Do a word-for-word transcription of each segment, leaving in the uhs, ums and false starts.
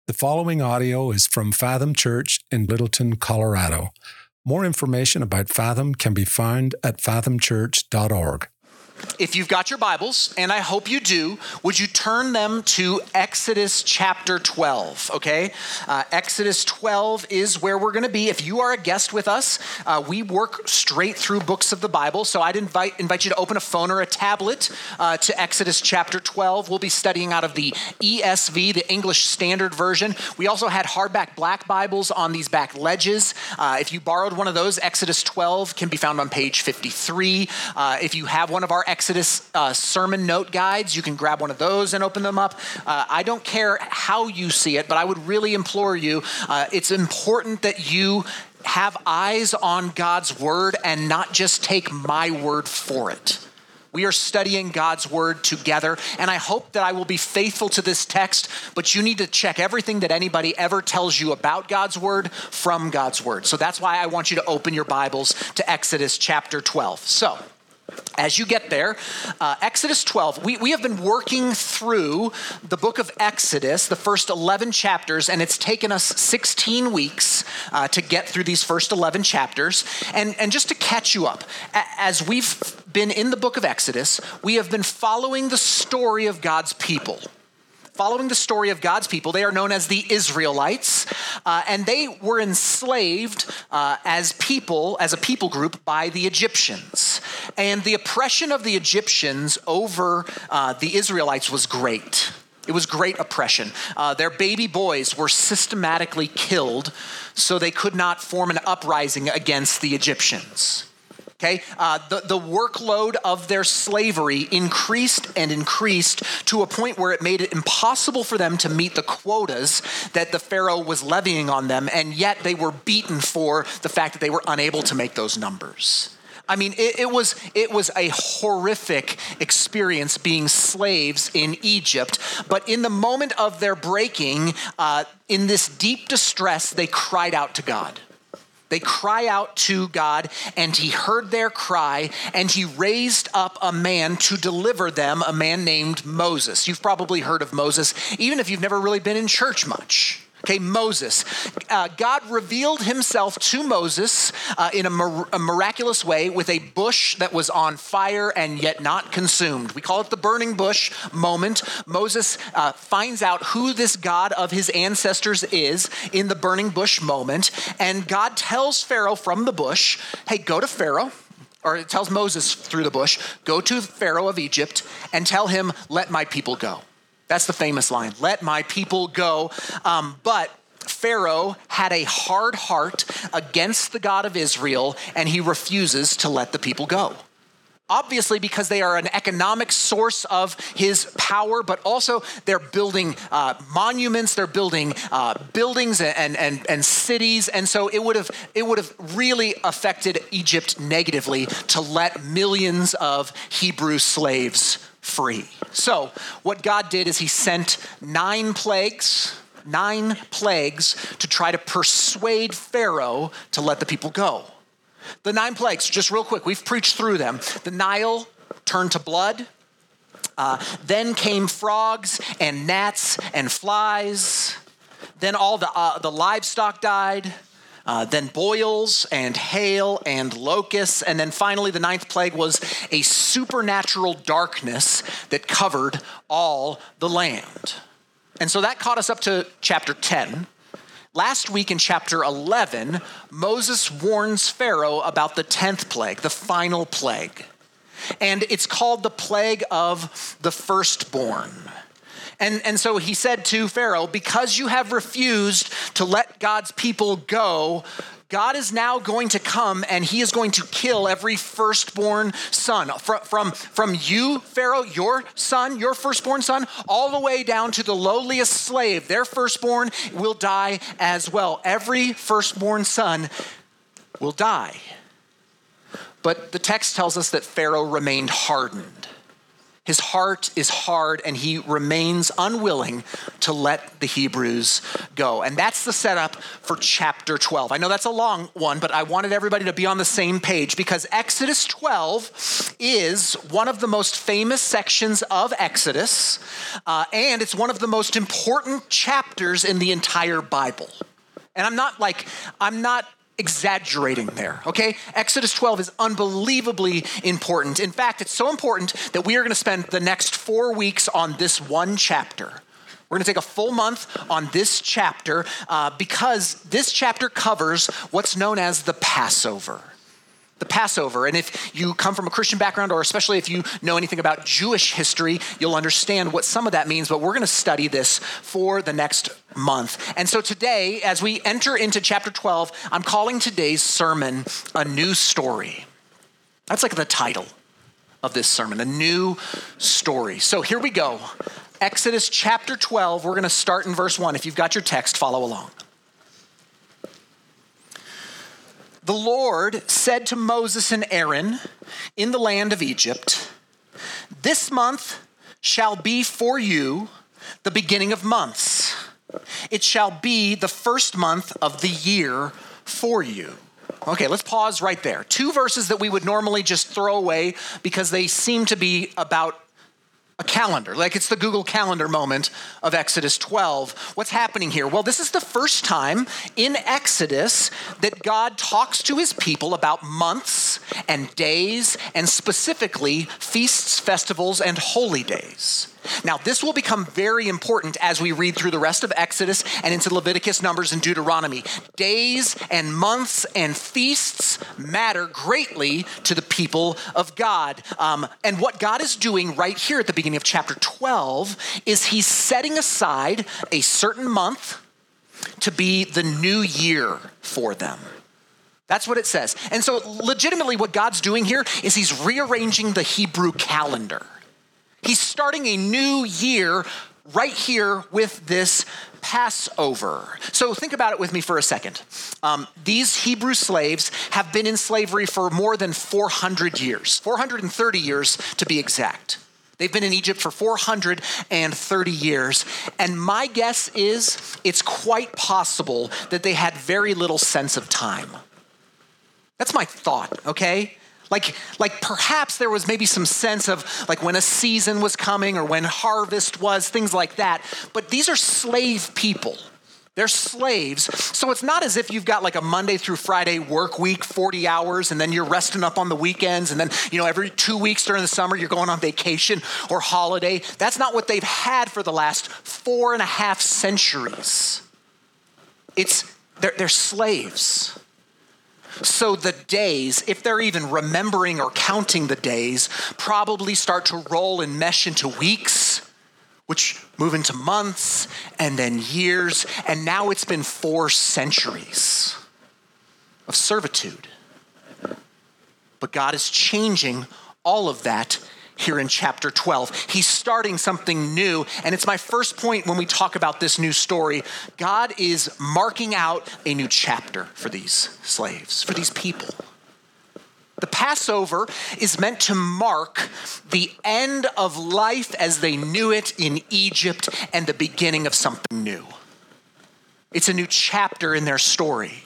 The following audio is from Fathom Church in Littleton, Colorado. More information about Fathom can be found at fathom church dot org. If you've got your Bibles, and I hope you do, would you turn them to Exodus chapter twelve, okay? Uh, Exodus twelve is where we're going to be. If you are a guest with us, uh, we work straight through books of the Bible, so I'd invite invite you to open a phone or a tablet uh, to Exodus chapter twelve. We'll be studying out of the E S V, the English Standard Version. We also had hardback black Bibles on these back ledges. Uh, if you borrowed one of those, Exodus twelve can be found on page fifty-three. Uh, if you have one of our Exodus uh, sermon note guides, you can grab one of those and open them up. Uh, I don't care how you see it, but I would really implore you, uh, it's important that you have eyes on God's word and not just take my word for it. We are studying God's word together, and I hope that I will be faithful to this text, but you need to check everything that anybody ever tells you about God's word from God's word. So that's why I want you to open your Bibles to Exodus chapter twelve. So, as you get there, uh, Exodus twelve, we, we have been working through the book of Exodus, the first eleven chapters, and it's taken us sixteen weeks uh, to get through these first eleven chapters. And, and just to catch you up, as we've been in the book of Exodus, we have been following the story of God's people. Following the story of God's people, they are known as the Israelites, uh, and they were enslaved uh, as people, as a people group by the Egyptians. And the oppression of the Egyptians over uh, the Israelites was great. It was great oppression. Uh, their baby boys were systematically killed so they could not form an uprising against the Egyptians. Okay, uh, the, the workload of their slavery increased and increased to a point where it made it impossible for them to meet the quotas that the Pharaoh was levying on them, and yet they were beaten for the fact that they were unable to make those numbers. I mean, it, it was it was a horrific experience being slaves in Egypt, but in the moment of their breaking, uh, in this deep distress, they cried out to God. They cry out to God, and he heard their cry, and he raised up a man to deliver them, a man named Moses. You've probably heard of Moses, even if you've never really been in church much. Okay, Moses. Uh, God revealed himself to Moses uh, in a, mir- a miraculous way with a bush that was on fire and yet not consumed. We call it the burning bush moment. Moses uh, finds out who this God of his ancestors is in the burning bush moment. And God tells Pharaoh from the bush, hey, go to Pharaoh. Or it tells Moses through the bush, go to Pharaoh of Egypt and tell him, let my people go. That's the famous line, let my people go. Um, but Pharaoh had a hard heart against the God of Israel, and he refuses to let the people go. Obviously, because they are an economic source of his power, but also they're building uh, monuments, they're building uh, buildings and, and, and cities. And so it would have it would have really affected Egypt negatively to let millions of Hebrew slaves free. So what God did is he sent nine plagues, nine plagues to try to persuade Pharaoh to let the people go. The nine plagues, just real quick, we've preached through them. The Nile turned to blood. Uh, then came frogs and gnats and flies. Then all the, uh, the livestock died. Uh, then boils and hail and locusts. And then finally, the ninth plague was a supernatural darkness that covered all the land. And so that caught us up to chapter ten. Last week in chapter eleven, Moses warns Pharaoh about the tenth plague, the final plague. And it's called the plague of the firstborn. And, and so he said to Pharaoh, because you have refused to let God's people go, God is now going to come and he is going to kill every firstborn son. From, from, from you, Pharaoh, your son, your firstborn son, all the way down to the lowliest slave, their firstborn will die as well. Every firstborn son will die. But the text tells us that Pharaoh remained hardened. His heart is hard and he remains unwilling to let the Hebrews go. And that's the setup for chapter twelve. I know that's a long one, but I wanted everybody to be on the same page because Exodus twelve is one of the most famous sections of Exodus, uh, and it's one of the most important chapters in the entire Bible. And I'm not like, I'm not exaggerating there, okay? Exodus twelve is unbelievably important. In fact, it's so important that we are going to spend the next four weeks on this one chapter. We're going to take a full month on this chapter uh, because this chapter covers what's known as the Passover. The Passover. And if you come from a Christian background, or especially if you know anything about Jewish history, you'll understand what some of that means, but we're going to study this for the next month. And so today, as we enter into chapter twelve, I'm calling today's sermon A New Story. That's like the title of this sermon, A New Story. So here we go. Exodus chapter twelve, we're going to start in verse one. If you've got your text, follow along. The Lord said to Moses and Aaron in the land of Egypt, "This month shall be for you the beginning of months. It shall be the first month of the year for you." Okay, let's pause right there. Two verses that we would normally just throw away because they seem to be about a calendar, like it's the Google Calendar moment of Exodus twelve. What's happening here? Well, this is the first time in Exodus that God talks to his people about months and days, and specifically feasts, festivals, and holy days. Now, this will become very important as we read through the rest of Exodus and into Leviticus, Numbers, and Deuteronomy. Days and months and feasts matter greatly to the people of God. Um, and what God is doing right here at the beginning of chapter twelve is he's setting aside a certain month to be the new year for them. That's what it says. And so legitimately what God's doing here is he's rearranging the Hebrew calendar. He's starting a new year right here with this Passover. So think about it with me for a second. Um, these Hebrew slaves have been in slavery for more than four hundred years, four hundred thirty years to be exact. They've been in Egypt for four hundred thirty years. And my guess is it's quite possible that they had very little sense of time. That's my thought, okay? Like, like perhaps there was maybe some sense of like when a season was coming or when harvest was, things like that. But these are slave people. They're slaves. So it's not as if you've got like a Monday through Friday work week, forty hours, and then you're resting up on the weekends. And then, you know, every two weeks during the summer, you're going on vacation or holiday. That's not what they've had for the last four and a half centuries. It's, they're, they're slaves. So the days, if they're even remembering or counting the days, probably start to roll and mesh into weeks, which move into months and then years. And now it's been four centuries of servitude. But God is changing all of that here in chapter twelve. He's starting something new. And it's my first point when we talk about this new story. God is marking out a new chapter for these slaves, for these people. The Passover is meant to mark the end of life as they knew it in Egypt and the beginning of something new. It's a new chapter in their story.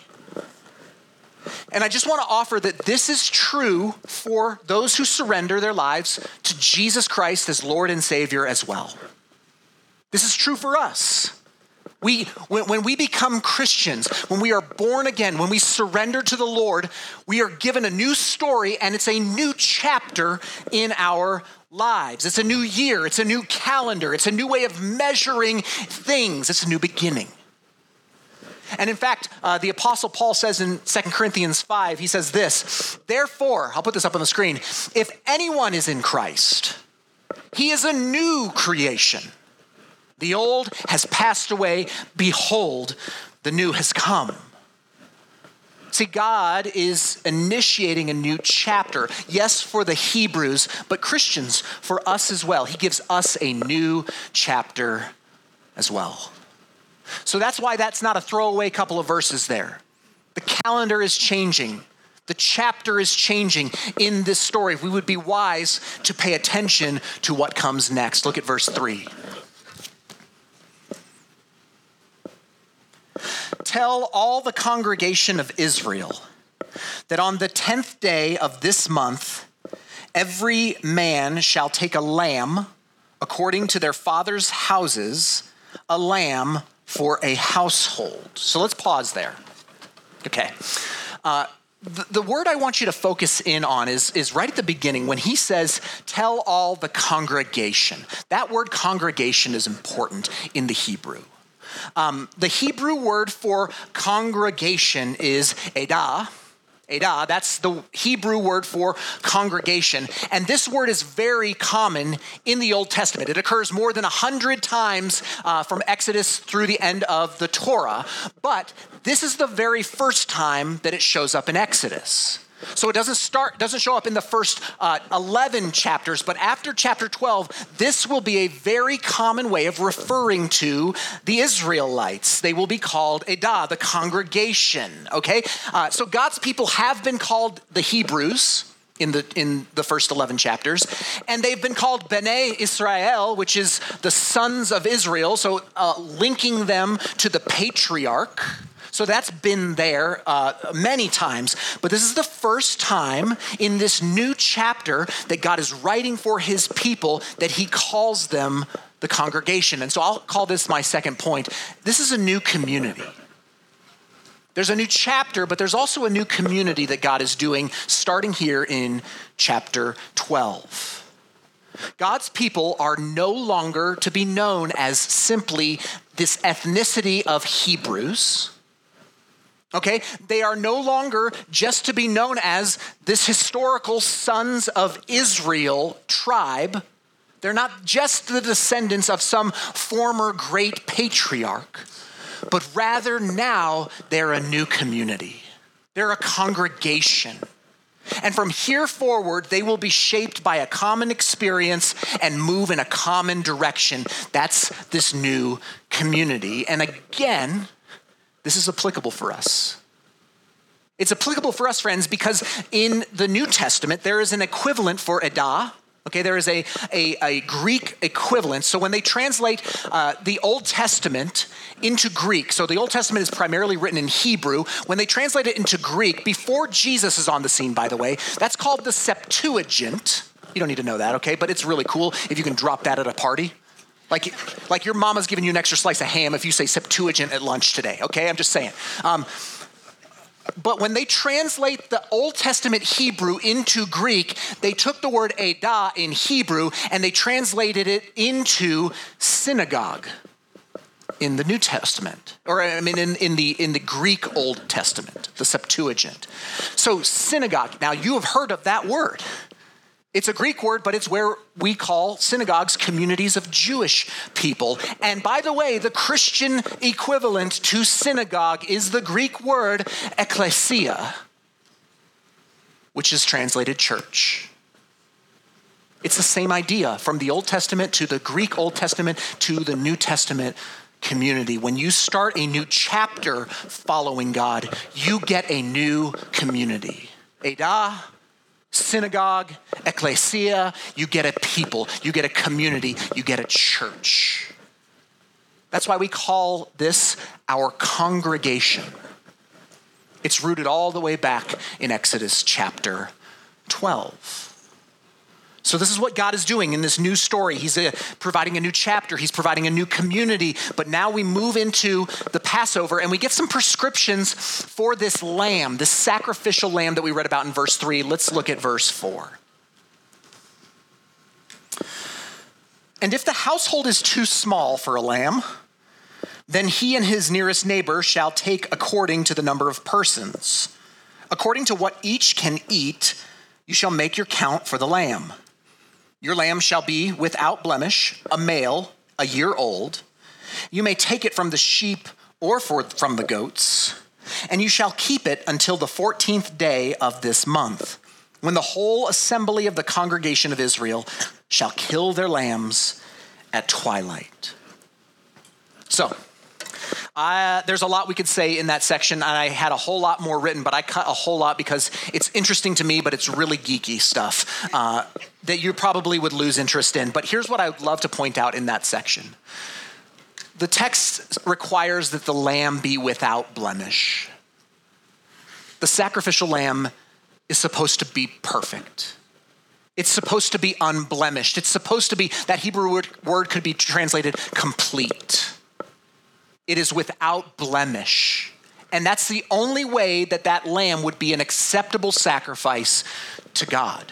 And I just want to offer that this is true for those who surrender their lives to Jesus Christ as Lord and Savior as well. This is true for us. We, when, when we become Christians, when we are born again, when we surrender to the Lord, we are given a new story and it's a new chapter in our lives. It's a new year. It's a new calendar. It's a new way of measuring things. It's a new beginning. And in fact, uh, the Apostle Paul says in Second Corinthians five, he says this, "Therefore," I'll put this up on the screen, "if anyone is in Christ, he is a new creation. The old has passed away. Behold, the new has come." See, God is initiating a new chapter. Yes, for the Hebrews, but Christians, for us as well. He gives us a new chapter as well. So that's why that's not a throwaway couple of verses there. The calendar is changing. The chapter is changing in this story. We would be wise to pay attention to what comes next. Look at verse three. Tell all the congregation of Israel that on the tenth day of this month, every man shall take a lamb according to their father's houses, a lamb for a household. So let's pause there. Okay. Uh, the, the word I want you to focus in on is, is right at the beginning when he says, tell all the congregation. That word congregation is important in the Hebrew. Um, the Hebrew word for congregation is edah. Edah, that's the Hebrew word for congregation. And this word is very common in the Old Testament. It occurs more than a hundred times uh, from Exodus through the end of the Torah. But this is the very first time that it shows up in Exodus. So it doesn't start, doesn't show up in the first uh, eleven chapters, but after chapter twelve, this will be a very common way of referring to the Israelites. They will be called Edah, the congregation, okay? Uh, so God's people have been called the Hebrews in the in the first eleven chapters, and they've been called Bnei Israel, which is the sons of Israel, so uh, linking them to the patriarch. So that's been there uh, many times, but this is the first time in this new chapter that God is writing for his people that he calls them the congregation. And so I'll call this my second point. This is a new community. There's a new chapter, but there's also a new community that God is doing starting here in chapter twelve. God's people are no longer to be known as simply this ethnicity of Hebrews. Okay, they are no longer just to be known as this historical sons of Israel tribe. They're not just the descendants of some former great patriarch, but rather now they're a new community. They're a congregation. And from here forward, they will be shaped by a common experience and move in a common direction. That's this new community. And again, this is applicable for us. It's applicable for us, friends, because in the New Testament, there is an equivalent for Edah. Okay, there is a, a, a Greek equivalent. So when they translate uh, the Old Testament into Greek, so the Old Testament is primarily written in Hebrew. When they translate it into Greek, before Jesus is on the scene, by the way, that's called the Septuagint. You don't need to know that, okay? But it's really cool if you can drop that at a party. Like, like your mama's giving you an extra slice of ham if you say Septuagint at lunch today, okay? I'm just saying. Um, but when they translate the Old Testament Hebrew into Greek, they took the word Edah in Hebrew and they translated it into synagogue in the New Testament. Or I mean in, in, the, in the Greek Old Testament, the Septuagint. So synagogue, now you have heard of that word. It's a Greek word, but it's where we call synagogues communities of Jewish people. And by the way, the Christian equivalent to synagogue is the Greek word ekklesia, which is translated church. It's the same idea from the Old Testament to the Greek Old Testament to the New Testament community. When you start a new chapter following God, you get a new community. Edah, synagogue, ecclesia, you get a people, you get a community, you get a church. That's why we call this our congregation. It's rooted all the way back in Exodus chapter twelve. So this is what God is doing in this new story. He's uh, providing a new chapter. He's providing a new community. But now we move into the Passover and we get some prescriptions for this lamb, this sacrificial lamb that we read about in verse three. Let's look at verse four. And if the household is too small for a lamb, then he and his nearest neighbor shall take according to the number of persons. According to what each can eat, you shall make your count for the lamb. Your lamb shall be without blemish, a male, a year old. You may take it from the sheep or for, from the goats, and you shall keep it until the fourteenth day of this month, when the whole assembly of the congregation of Israel shall kill their lambs at twilight. So, I, there's a lot we could say in that section, and I had a whole lot more written, but I cut a whole lot because it's interesting to me, but it's really geeky stuff uh, that you probably would lose interest in. But here's what I would love to point out in that section. The text requires that the lamb be without blemish. The sacrificial lamb is supposed to be perfect. It's supposed to be unblemished. It's supposed to be, that Hebrew word, word could be translated complete. It is without blemish. And that's the only way that that lamb would be an acceptable sacrifice to God.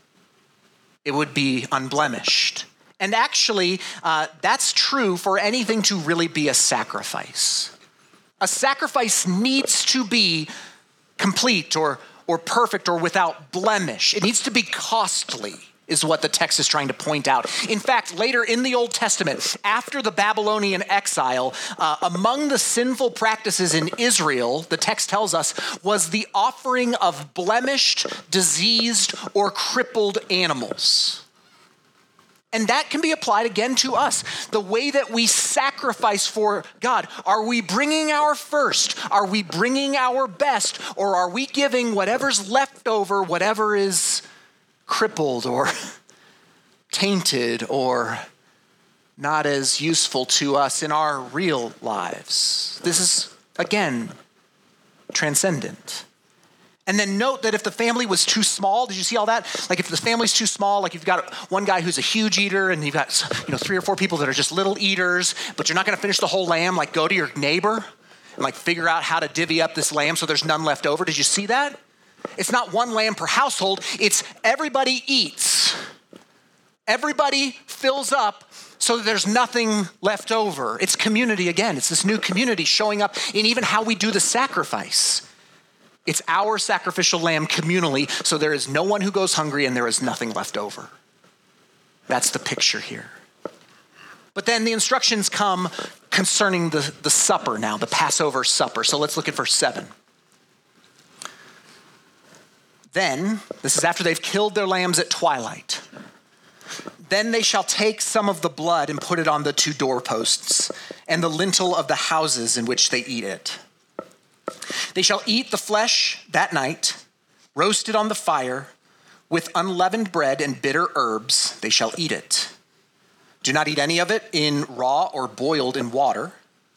It would be unblemished. And actually, uh, that's true for anything to really be a sacrifice. A sacrifice needs to be complete or, or perfect or without blemish. It needs to be costly, is what the text is trying to point out. In fact, later in the Old Testament, after the Babylonian exile, uh, among the sinful practices in Israel, the text tells us, was the offering of blemished, diseased, or crippled animals. And that can be applied again to us. The way that we sacrifice for God. Are we bringing our first? Are we bringing our best? Or are we giving whatever's left over, whatever is crippled or tainted or not as useful to us in our real lives? This is, again, transcendent. And then note that if the family was too small, did you see all that? Like if the family's too small, like you've got one guy who's a huge eater and you've got, you know, three or four people that are just little eaters, but you're not going to finish the whole lamb, like go to your neighbor and like figure out how to divvy up this lamb so there's none left over. Did you see that? It's not one lamb per household. It's everybody eats. Everybody fills up so that there's nothing left over. It's community again. It's this new community showing up in even how we do the sacrifice. It's our sacrificial lamb communally, so there is no one who goes hungry and there is nothing left over. That's the picture here. But then the instructions come concerning the, the supper now, the Passover supper. So let's look at verse seven. Then, this is after they've killed their lambs at twilight. Then they shall take some of the blood and put it on the two doorposts and the lintel of the houses in which they eat it. They shall eat the flesh that night, roasted on the fire, with unleavened bread and bitter herbs, they shall eat it. Do not eat any of it in raw or boiled in water,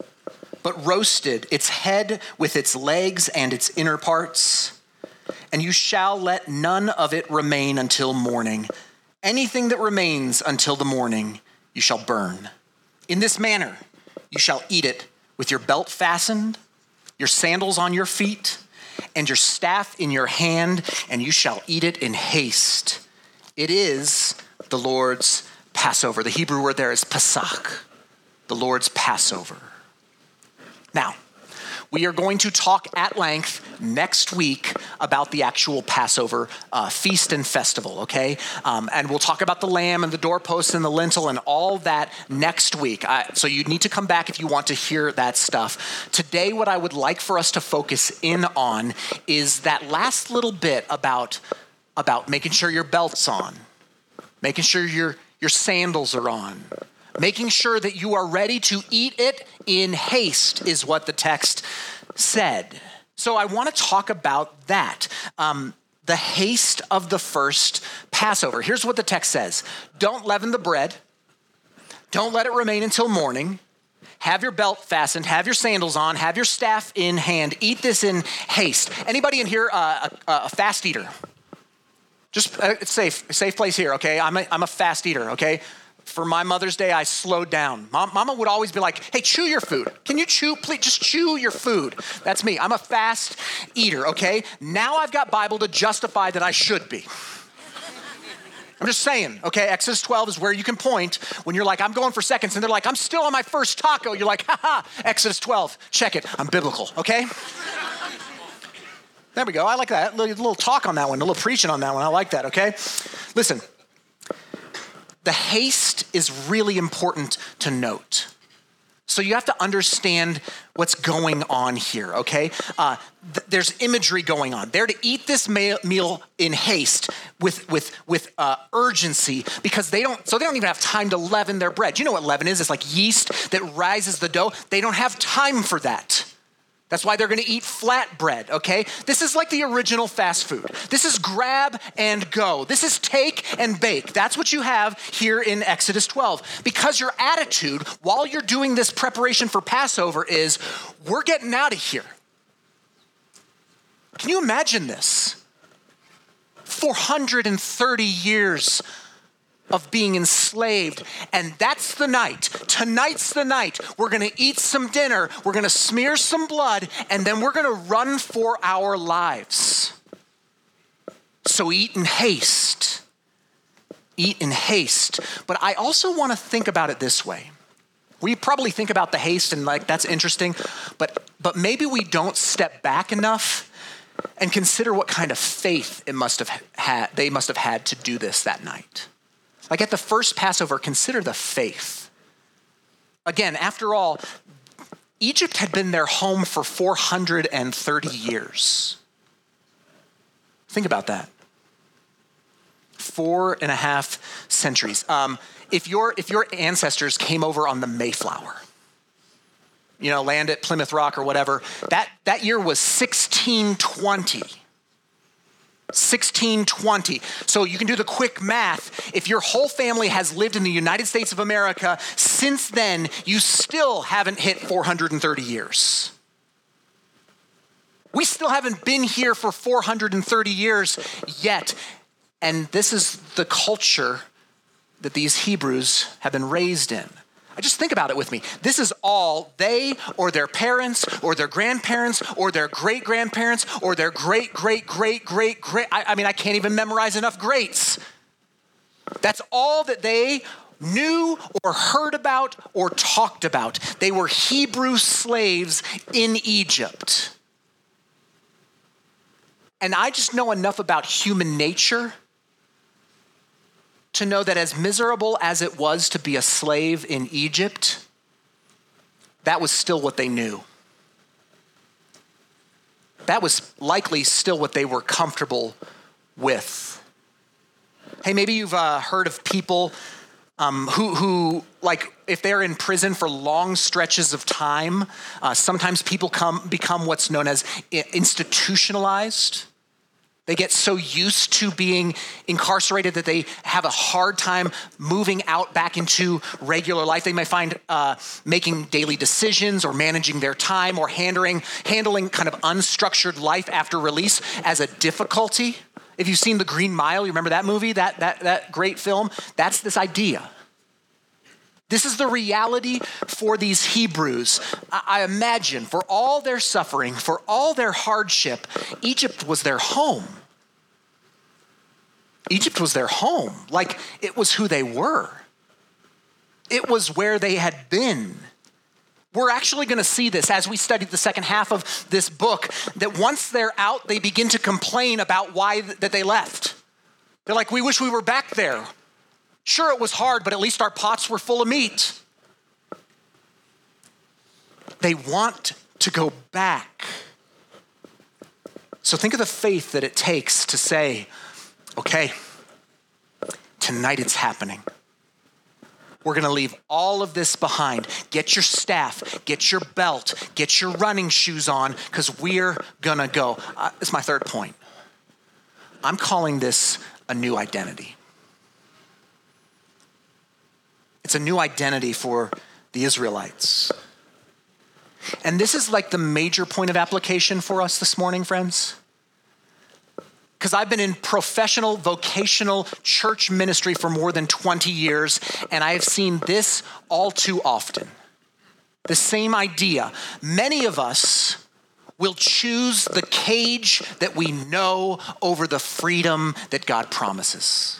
but roasted, its head with its legs and its inner parts. And you shall let none of it remain until morning. Anything that remains until the morning, you shall burn. In this manner, you shall eat it with your belt fastened, your sandals on your feet, and your staff in your hand, and you shall eat it in haste. It is the Lord's Passover. The Hebrew word there is Pesach, the Lord's Passover. Now, we are going to talk at length next week about the actual Passover uh, feast and festival, okay? Um, and we'll talk about the lamb and the doorposts and the lintel and all that next week. Uh, so you need to come back if you want to hear that stuff. Today, what I would like for us to focus in on is that last little bit about, about making sure your belt's on, making sure your, your sandals are on, making sure that you are ready to eat it in haste is what the text said. So I want to talk about that. Um, the haste of the first Passover. Here's what the text says. Don't leaven the bread. Don't let it remain until morning. Have your belt fastened. Have your sandals on. Have your staff in hand. Eat this in haste. Anybody in here uh, a, a fast eater? Just uh, it's safe. Safe place here, okay? I'm a, I'm a fast eater, okay? For my Mother's Day, I slowed down. Mom, Mama would always be like, hey, chew your food. Can you chew? Please, just chew your food. That's me. I'm a fast eater, okay? Now I've got Bible to justify that I should be. I'm just saying, okay? Exodus twelve is where you can point when you're like, I'm going for seconds, and they're like, I'm still on my first taco. You're like, ha ha, Exodus twelve, check it. I'm biblical, okay? There we go. I like that. A little, little talk on that one, a little preaching on that one. I like that, okay? Listen. The haste is really important to note. So you have to understand what's going on here, okay? Uh, th- there's imagery going on. They're to eat this ma- meal in haste with with with uh, urgency because they don't. So they don't even have time to leaven their bread. You know what leaven is? It's like yeast that rises the dough. They don't have time for that. That's why they're going to eat flatbread, okay? This is like the original fast food. This is grab and go. This is take and bake. That's what you have here in Exodus twelve. Because your attitude while you're doing this preparation for Passover is, we're getting out of here. Can you imagine this? four hundred thirty years of being enslaved. And that's the night. Tonight's the night. We're going to eat some dinner. We're going to smear some blood. And then we're going to run for our lives. So eat in haste. Eat in haste. But I also want to think about it this way. We probably think about the haste and like, that's interesting. But, but maybe we don't step back enough and consider what kind of faith it must have had, they must have had to do this that night. Like at the first Passover, consider the faith. Again, after all, Egypt had been their home for four hundred thirty years. Think about that. Four and a half centuries. Um, if your if your ancestors came over on the Mayflower, you know, land at Plymouth Rock or whatever, that, that year was sixteen twenty. sixteen twenty. So you can do the quick math. If your whole family has lived in the United States of America since then, you still haven't hit four hundred thirty years. We still haven't been here for four hundred thirty years yet. And this is the culture that these Hebrews have been raised in. I just think about it with me. This is all they or their parents or their grandparents or their great-grandparents or their great-great-great-great-great. I, I mean, I can't even memorize enough greats. That's all that they knew or heard about or talked about. They were Hebrew slaves in Egypt. And I just know enough about human nature to know that as miserable as it was to be a slave in Egypt, that was still what they knew. That was likely still what they were comfortable with. Hey, maybe you've uh, heard of people um, who, who, like, if they're in prison for long stretches of time, uh, sometimes people come become what's known as institutionalized. They get so used to being incarcerated that they have a hard time moving out back into regular life. They may find uh, making daily decisions or managing their time or handling, handling kind of unstructured life after release as a difficulty. If you've seen The Green Mile, you remember that movie, that, that, that great film? That's this idea. This is the reality for these Hebrews. I imagine for all their suffering, for all their hardship, Egypt was their home. Egypt was their home. Like it was who they were. It was where they had been. We're actually going to see this as we study the second half of this book, that once they're out, they begin to complain about why th- that they left. They're like, we wish we were back there. Sure, it was hard, but at least our pots were full of meat. They want to go back. So think of the faith that it takes to say, okay, tonight it's happening. We're going to leave all of this behind. Get your staff, get your belt, get your running shoes on, because we're going to go. Uh, it's my third point. I'm calling this a new identity. It's a new identity for the Israelites. And this is like the major point of application for us this morning, friends. Because I've been in professional, vocational church ministry for more than twenty years, and I have seen this all too often. The same idea. Many of us will choose the cage that we know over the freedom that God promises.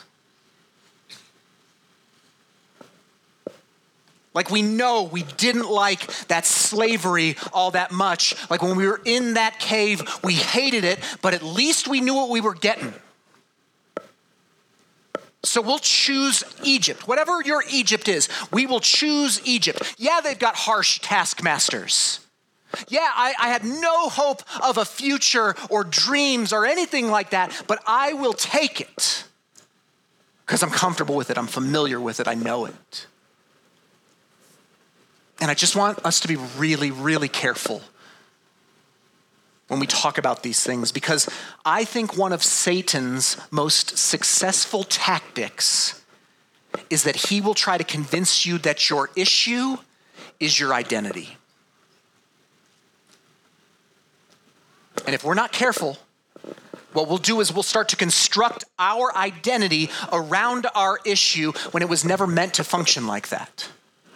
Like we know we didn't like that slavery all that much. Like when we were in that cave, we hated it, but at least we knew what we were getting. So we'll choose Egypt. Whatever your Egypt is, we will choose Egypt. Yeah, they've got harsh taskmasters. Yeah, I, I had no hope of a future or dreams or anything like that, but I will take it because I'm comfortable with it. I'm familiar with it. I know it. And I just want us to be really, really careful when we talk about these things, because I think one of Satan's most successful tactics is that he will try to convince you that your issue is your identity. And if we're not careful, what we'll do is we'll start to construct our identity around our issue when it was never meant to function like that.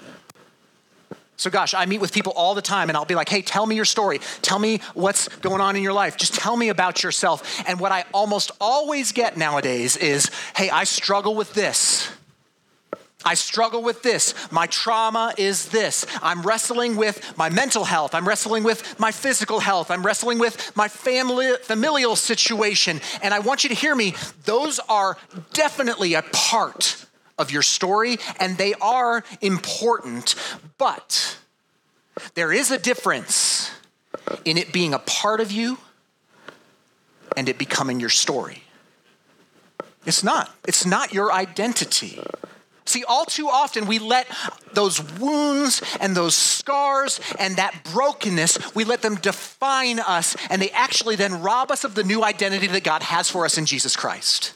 So gosh, I meet with people all the time and I'll be like, hey, tell me your story. Tell me what's going on in your life. Just tell me about yourself. And what I almost always get nowadays is, hey, I struggle with this. I struggle with this. My trauma is this. I'm wrestling with my mental health. I'm wrestling with my physical health. I'm wrestling with my family, familial situation. And I want you to hear me. Those are definitely a part of your story, and they are important, but there is a difference in it being a part of you and it becoming your story. It's not. It's not your identity. See, all too often we let those wounds and those scars and that brokenness, we let them define us, and they actually then rob us of the new identity that God has for us in Jesus Christ.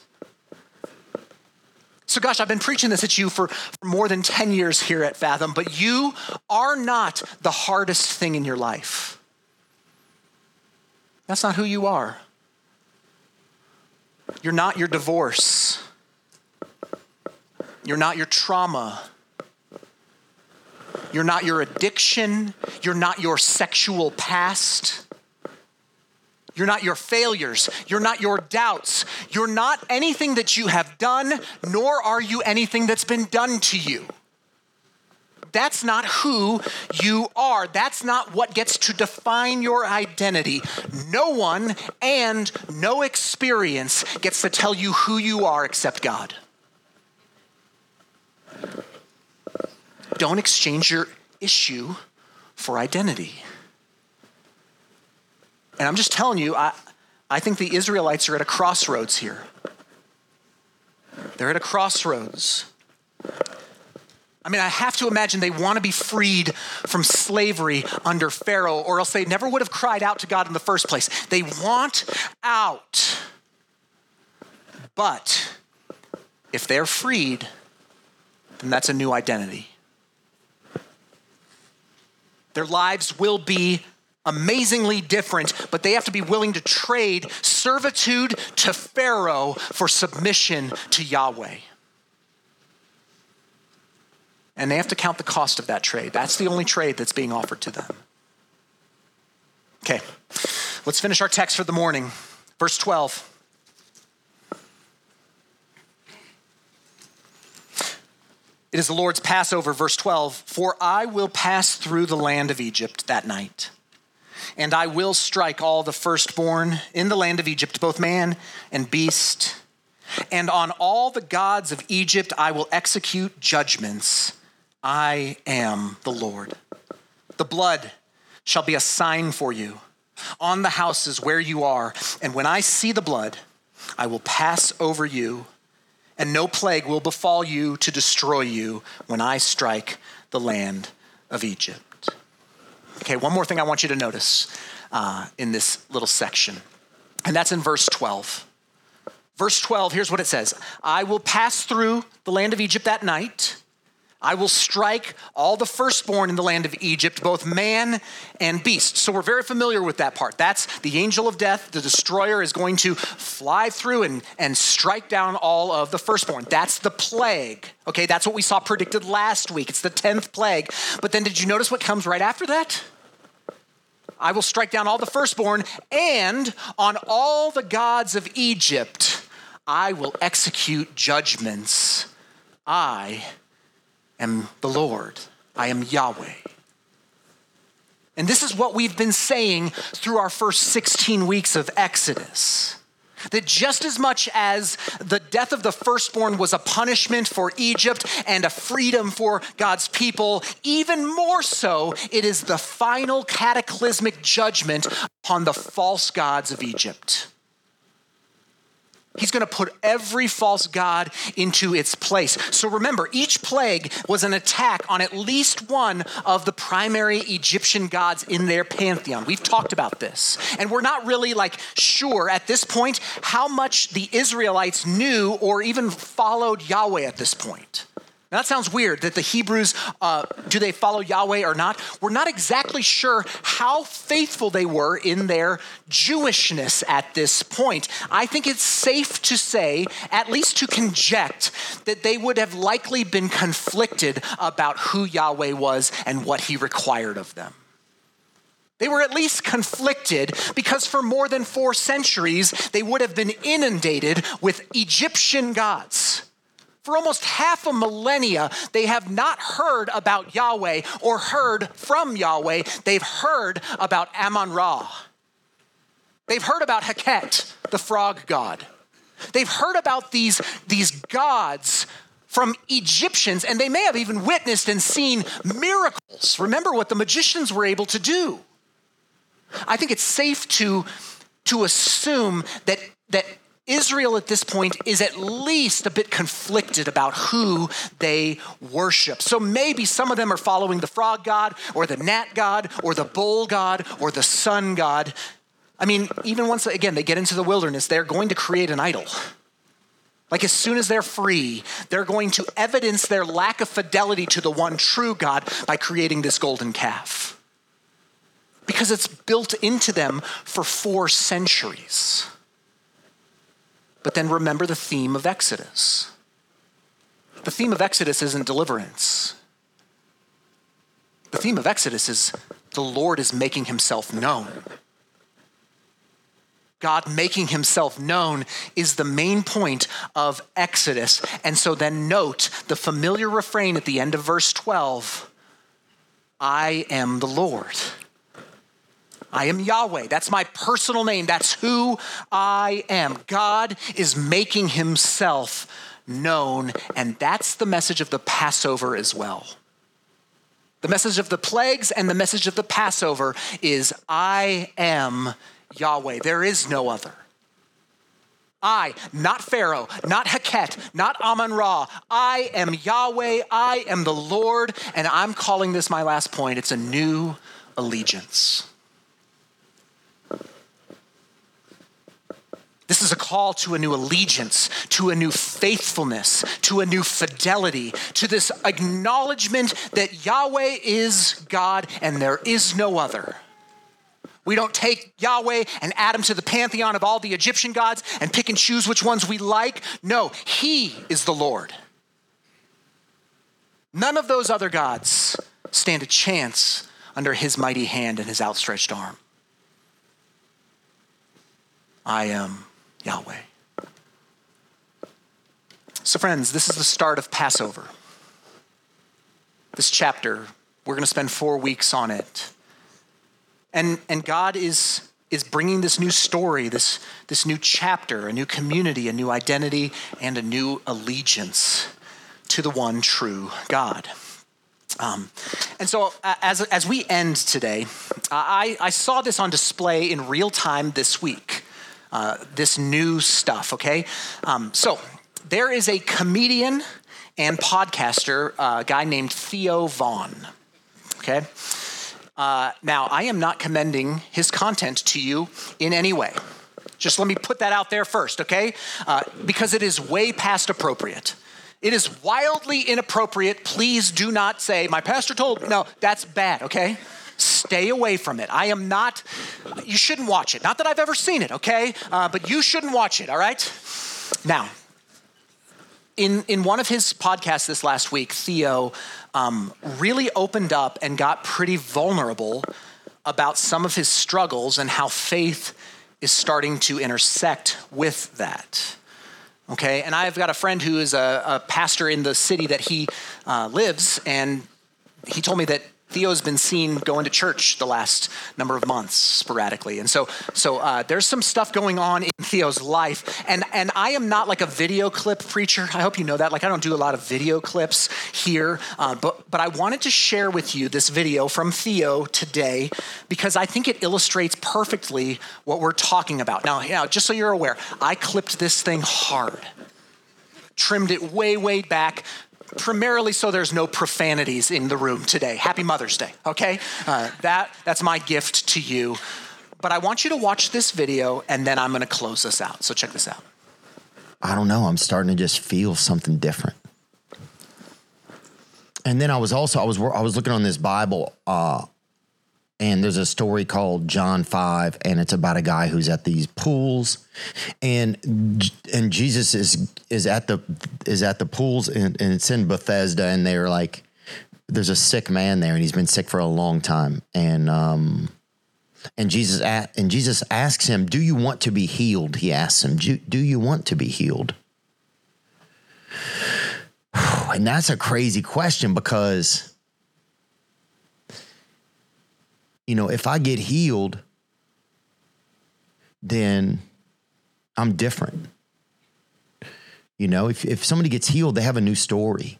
So gosh, I've been preaching this at you for, for more than ten years here at Fathom, but you are not the hardest thing in your life. That's not who you are. You're not your divorce. You're not your trauma. You're not your addiction. You're not your sexual past. You're not your failures. You're not your doubts. You're not anything that you have done, nor are you anything that's been done to you. That's not who you are. That's not what gets to define your identity. No one and no experience gets to tell you who you are except God. Don't exchange your issue for identity. And I'm just telling you, I, I think the Israelites are at a crossroads here. They're at a crossroads. I mean, I have to imagine they want to be freed from slavery under Pharaoh, or else they never would have cried out to God in the first place. They want out. But if they're freed, then that's a new identity. Their lives will be amazingly different, but they have to be willing to trade servitude to Pharaoh for submission to Yahweh. And they have to count the cost of that trade. That's the only trade that's being offered to them. Okay, let's finish our text for the morning. Verse twelve. It is the Lord's Passover, verse twelve. For I will pass through the land of Egypt that night, and I will strike all the firstborn in the land of Egypt, both man and beast. And on all the gods of Egypt I will execute judgments. I am the Lord. The blood shall be a sign for you on the houses where you are. And when I see the blood, I will pass over you, and no plague will befall you to destroy you when I strike the land of Egypt. Okay, one more thing I want you to notice uh, in this little section, and that's in verse twelve. Verse twelve, here's what it says. I will pass through the land of Egypt that night. I will strike all the firstborn in the land of Egypt, both man and beast. So we're very familiar with that part. That's the angel of death, the destroyer, is going to fly through and, and strike down all of the firstborn. That's the plague. Okay, that's what we saw predicted last week. It's the tenth plague. But then did you notice what comes right after that? I will strike down all the firstborn, and on all the gods of Egypt, I will execute judgments. I am the Lord. I am Yahweh. And this is what we've been saying through our first sixteen weeks of Exodus. That just as much as the death of the firstborn was a punishment for Egypt and a freedom for God's people, even more so, it is the final cataclysmic judgment upon the false gods of Egypt. He's going to put every false god into its place. So remember, each plague was an attack on at least one of the primary Egyptian gods in their pantheon. We've talked about this. And we're not really like sure at this point how much the Israelites knew or even followed Yahweh at this point. Now, that sounds weird that the Hebrews, uh, do they follow Yahweh or not? We're not exactly sure how faithful they were in their Jewishness at this point. I think it's safe to say, at least to conject, that they would have likely been conflicted about who Yahweh was and what he required of them. They were at least conflicted because for more than four centuries, they would have been inundated with Egyptian gods. For almost half a millennia, they have not heard about Yahweh or heard from Yahweh. They've heard about Amun-Ra. They've heard about Heket, the frog god. They've heard about these, these gods from Egyptians, and they may have even witnessed and seen miracles. Remember what the magicians were able to do. I think it's safe to, to assume that, that Israel at this point is at least a bit conflicted about who they worship. So maybe some of them are following the frog god or the gnat god or the bull god or the sun god. I mean, even once, again, they get into the wilderness, they're going to create an idol. Like as soon as they're free, they're going to evidence their lack of fidelity to the one true God by creating this golden calf. Because it's built into them for four centuries. But then remember the theme of Exodus. The theme of Exodus isn't deliverance. The theme of Exodus is the Lord is making himself known. God making himself known is the main point of Exodus. And so then note the familiar refrain at the end of verse twelve, I am the Lord. I am Yahweh. That's my personal name. That's who I am. God is making himself known, and that's the message of the Passover as well. The message of the plagues and the message of the Passover is I am Yahweh. There is no other. I, not Pharaoh, not Heket, not Amun-Ra. I am Yahweh. I am the Lord, and I'm calling this my last point. It's a new allegiance. This is a call to a new allegiance, to a new faithfulness, to a new fidelity, to this acknowledgement that Yahweh is God and there is no other. We don't take Yahweh and add him to the pantheon of all the Egyptian gods and pick and choose which ones we like. No, he is the Lord. None of those other gods stand a chance under his mighty hand and his outstretched arm. I am Yahweh. So friends, this is the start of Passover. This chapter, we're going to spend four weeks on it. And, and God is, is bringing this new story, this, this new chapter, a new community, a new identity, and a new allegiance to the one true God. Um, and so uh, as, as we end today, uh, I, I saw this on display in real time this week. Uh, this new stuff, okay? Um, so there is a comedian and podcaster, uh, a guy named Theo Von, okay? Uh, now, I am not commending his content to you in any way. Just let me put that out there first, okay? Uh, because it is way past appropriate. It is wildly inappropriate. Please do not say, my pastor told, no, that's bad, okay? Stay away from it. I am not, you shouldn't watch it. Not that I've ever seen it, okay? Uh, but you shouldn't watch it, all right? Now, in, in one of his podcasts this last week, Theo um, really opened up and got pretty vulnerable about some of his struggles and how faith is starting to intersect with that. Okay, and I've got a friend who is a, a pastor in the city that he uh, lives, and he told me that Theo's been seen going to church the last number of months sporadically. And so so uh, there's some stuff going on in Theo's life. And, and I am not like a video clip preacher. I hope you know that. Like I don't do a lot of video clips here. Uh, but, but I wanted to share with you this video from Theo today because I think it illustrates perfectly what we're talking about. Now, now just so you're aware, I clipped this thing hard. Trimmed it way, way back, primarily so there's no profanities in the room today. Happy Mother's Day, okay? Uh, that that's my gift to you. But I want you to watch this video, and then I'm going to close this out. So check this out. I don't know. I'm starting to just feel something different. And then I was also I was I was looking on this Bible, uh, and there's a story called John five, and it's about a guy who's at these pools, and and Jesus is is at the is at the pools, and, and it's in Bethesda, and they're like, there's a sick man there, and he's been sick for a long time, and um, and Jesus at, and Jesus asks him, "Do you want to be healed?" He asks him, "Do, do you want to be healed?" And that's a crazy question because, you know, if I get healed, then I'm different. You know, if, if somebody gets healed, they have a new story.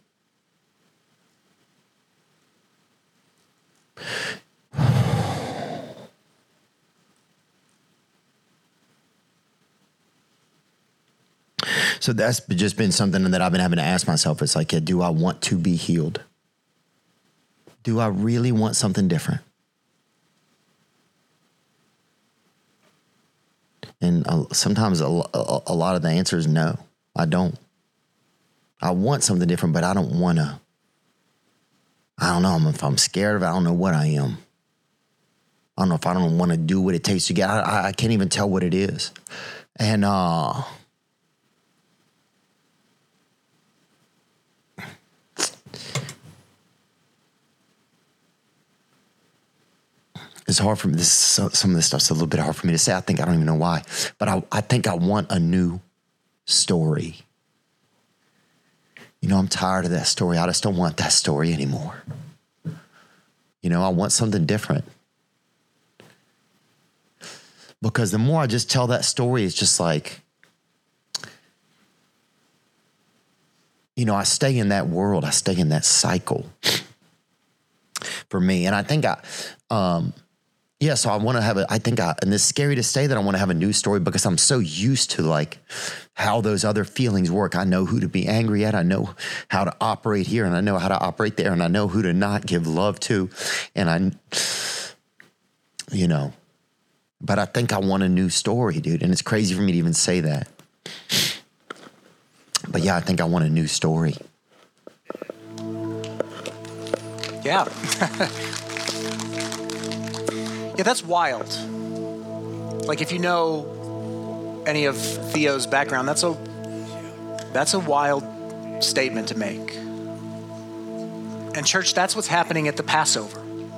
So that's just been something that I've been having to ask myself. It's like, yeah, do I want to be healed? Do I really want something different? And uh, sometimes a, a, a lot of the answer is no, I don't. I want something different, but I don't want to. I don't know if I'm scared of it. I don't know what I am. I don't know if I don't want to do what it takes to get. I, I can't even tell what it is. And uh, it's hard for me. This some of this stuff's a little bit hard for me to say. I think I don't even know why, but I, I think I want a new story. You know, I'm tired of that story. I just don't want that story anymore. You know, I want something different. Because the more I just tell that story, it's just like, you know, I stay in that world. I stay in that cycle for me. And I think I, um, yeah, so I want to have a, I think I, and it's scary to say that I want to have a new story because I'm so used to like how those other feelings work. I know who to be angry at. I know how to operate here and I know how to operate there and I know who to not give love to. And I, you know, but I think I want a new story, dude. And it's crazy for me to even say that. But yeah, I think I want a new story. Yeah. Yeah, that's wild. Like if you know any of Theo's background, that's a that's a wild statement to make. And church, that's what's happening at the Passover.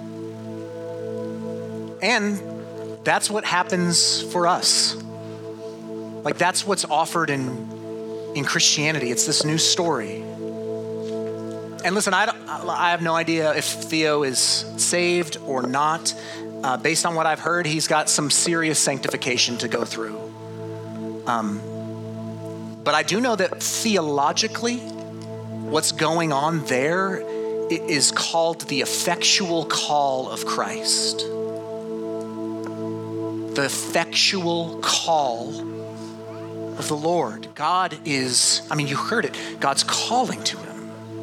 And that's what happens for us. Like that's what's offered in in Christianity. It's this new story. And listen, I don't, I have no idea if Theo is saved or not. Uh, based on what I've heard, he's got some serious sanctification to go through. Um, but I do know that theologically, what's going on there is called the effectual call of Christ. The effectual call of the Lord. God is, I mean, you heard it, God's calling to him.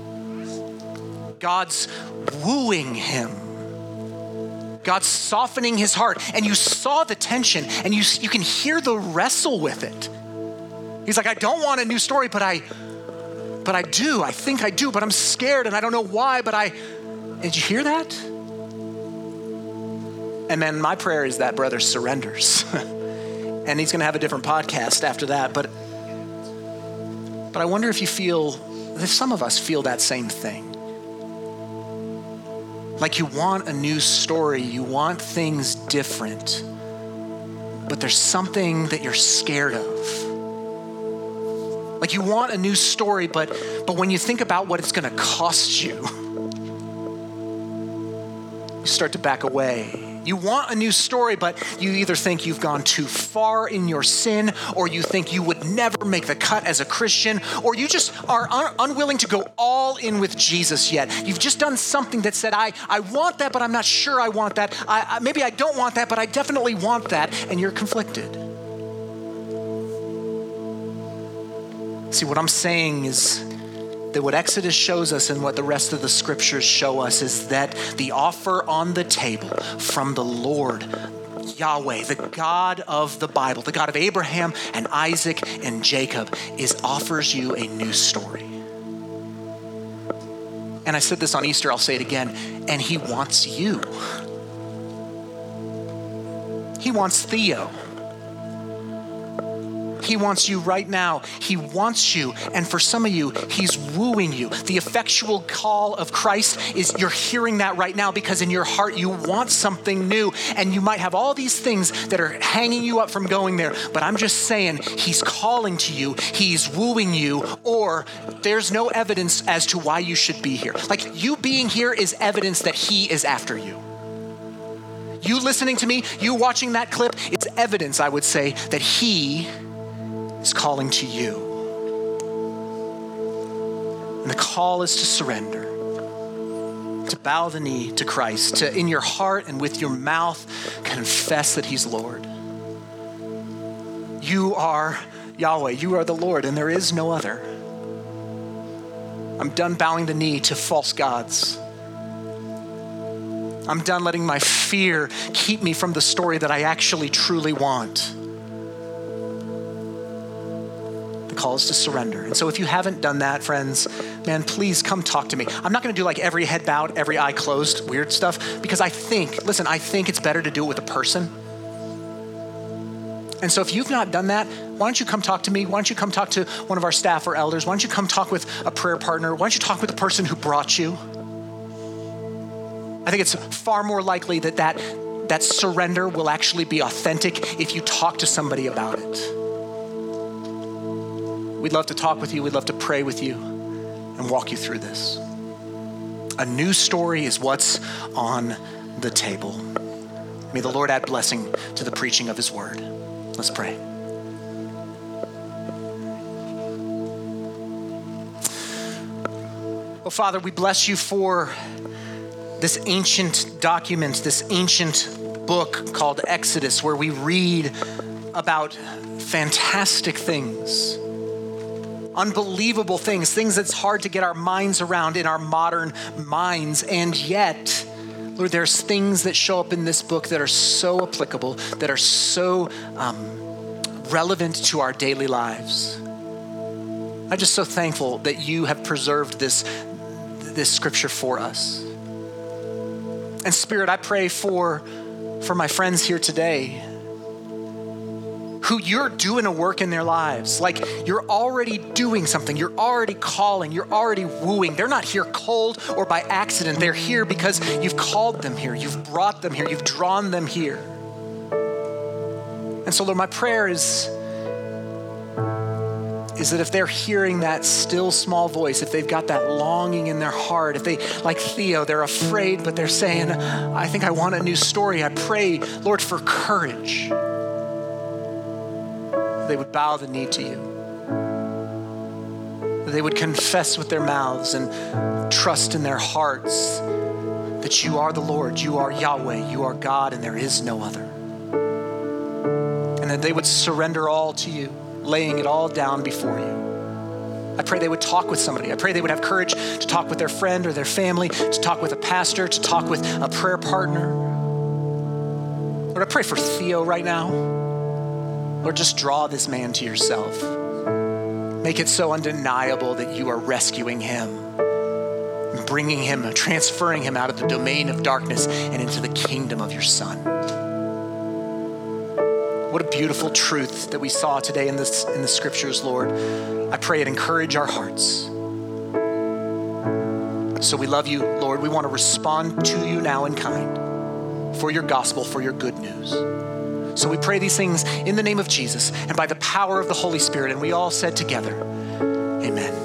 God's wooing him. God's softening his heart. And you saw the tension and you, you can hear the wrestle with it. He's like, I don't want a new story, but I, but I do. I think I do, but I'm scared and I don't know why, but I, did you hear that? And man, my prayer is that brother surrenders. And he's going to have a different podcast after that. But, but I wonder if you feel, if some of us feel that same thing. Like you want a new story, you want things different, but there's something that you're scared of. Like you want a new story, but but when you think about what it's gonna cost you, you start to back away. You want a new story, but you either think you've gone too far in your sin, or you think you would never make the cut as a Christian, or you just are un- unwilling to go all in with Jesus yet. You've just done something that said, I, I want that, but I'm not sure I want that. I, I, maybe I don't want that, but I definitely want that, and you're conflicted. See, what I'm saying is that what Exodus shows us and what the rest of the scriptures show us is that the offer on the table from the Lord, Yahweh, the God of the Bible, the God of Abraham and Isaac and Jacob, is offers you a new story. And I said this on Easter, I'll say it again, and he wants you. He wants Theo. He wants you right now. He wants you. And for some of you, he's wooing you. The effectual call of Christ is you're hearing that right now because in your heart you want something new. And you might have all these things that are hanging you up from going there. But I'm just saying he's calling to you. He's wooing you. Or there's no evidence as to why you should be here. Like you being here is evidence that he is after you. You listening to me, you watching that clip, it's evidence, I would say, that he is calling to you. And the call is to surrender, to bow the knee to Christ, to in your heart and with your mouth confess that he's Lord. You are Yahweh, you are the Lord, and there is no other. I'm done bowing the knee to false gods. I'm done letting my fear keep me from the story that I actually truly want. The call is to surrender. And so if you haven't done that, friends, man, please come talk to me. I'm not going to do like every head bowed, every eye closed, weird stuff, because I think, listen, I think it's better to do it with a person. And so if you've not done that, why don't you come talk to me? Why don't you come talk to one of our staff or elders? Why don't you come talk with a prayer partner? Why don't you talk with the person who brought you? I think it's far more likely that that, that surrender will actually be authentic if you talk to somebody about it. We'd love to talk with you. We'd love to pray with you and walk you through this. A new story is what's on the table. May the Lord add blessing to the preaching of his word. Let's pray. Oh, Father, we bless you for this ancient document, this ancient book called Exodus, where we read about fantastic things, unbelievable things, things that's hard to get our minds around in our modern minds. And yet, Lord, there's things that show up in this book that are so applicable, that are so um, relevant to our daily lives. I'm just so thankful that you have preserved this, this scripture for us. And Spirit, I pray for, for my friends here today who you're doing a work in their lives. Like you're already doing something. You're already calling. You're already wooing. They're not here cold or by accident. They're here because you've called them here. You've brought them here. You've drawn them here. And so, Lord, my prayer is, is that if they're hearing that still small voice, if they've got that longing in their heart, if they, like Theo, they're afraid, but they're saying, I think I want a new story. I pray, Lord, for courage. They would bow the knee to you. They would confess with their mouths and trust in their hearts that you are the Lord, you are Yahweh, you are God, and there is no other. And that they would surrender all to you, laying it all down before you. I pray they would talk with somebody. I pray they would have courage to talk with their friend or their family, to talk with a pastor, to talk with a prayer partner. Lord, I pray for Theo right now. Lord, just draw this man to yourself. Make it so undeniable that you are rescuing him, bringing him, transferring him out of the domain of darkness and into the kingdom of your Son. What a beautiful truth that we saw today in this in the scriptures, Lord. I pray it encourage our hearts. So we love you, Lord. We want to respond to you now in kind for your gospel, for your good news. So we pray these things in the name of Jesus and by the power of the Holy Spirit. And we all said together, amen.